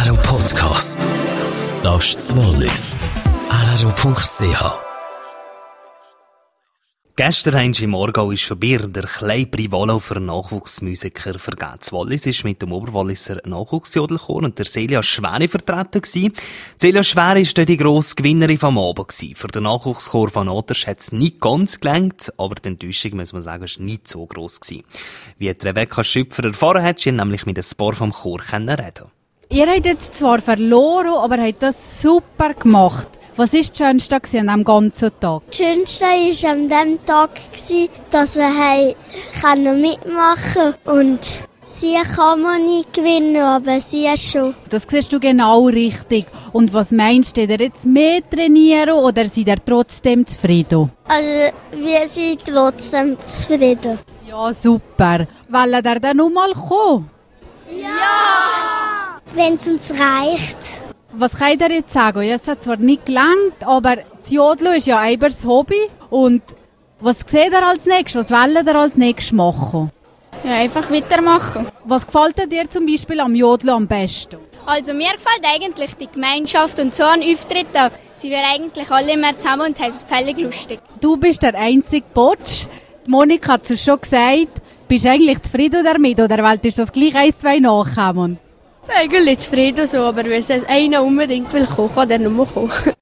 RRO Podcast. Das ist das Wallis. RRO.ch. Gestern haben sie im Aargau ist schon Bier der kleine Privolo für Nachwuchsmusiker vergeben. Das Wallis ist mit dem Oberwalliser Nachwuchsjodelchor und der Celia Schwäni vertreten gewesen. Celia Schwäni war die grosse Gewinnerin vom Abend gewesen. Für den Nachwuchschor von Ottersch hat es nicht ganz gelangt, aber die Enttäuschung, muss man sagen, war nicht so gross gewesen. Wie Rebecca Schüpfer erfahren hat, sie nämlich mit ein paar vom Chor reden. Ihr habt jetzt zwar verloren, aber habt das super gemacht. Was war das Schönste an diesem ganzen Tag? Das Schönste war an diesem Tag, dass wir mitmachen konnten. Und sie kann man nicht gewinnen, aber sie schon. Das siehst du genau richtig. Und was meinst du, ihr jetzt mehr trainieren oder seid ihr trotzdem zufrieden? Also, wir sind trotzdem zufrieden. Ja, super. Wollen ihr dann noch mal kommen? Ja! Wenn es uns reicht. Was könnt ihr jetzt sagen? Ja, es hat zwar nicht gelangt, aber das Jodeln ist ja ein Hobby. Und was seht ihr als nächstes? Was wollt ihr als nächstes machen? Ja, einfach weitermachen. Was gefällt dir zum Beispiel am Jodeln am besten? Also mir gefällt eigentlich die Gemeinschaft und so ein Auftritt da. Sie wären eigentlich alle immer zusammen und haben es völlig lustig. Du bist der einzige Botsch. Monika hat es schon gesagt. Bist du eigentlich zufrieden damit oder wolltest du das gleich 1-2 nachkommen? Eigentlich zufrieden so, aber wenn einer unbedingt will kommen, kann der nur kommen.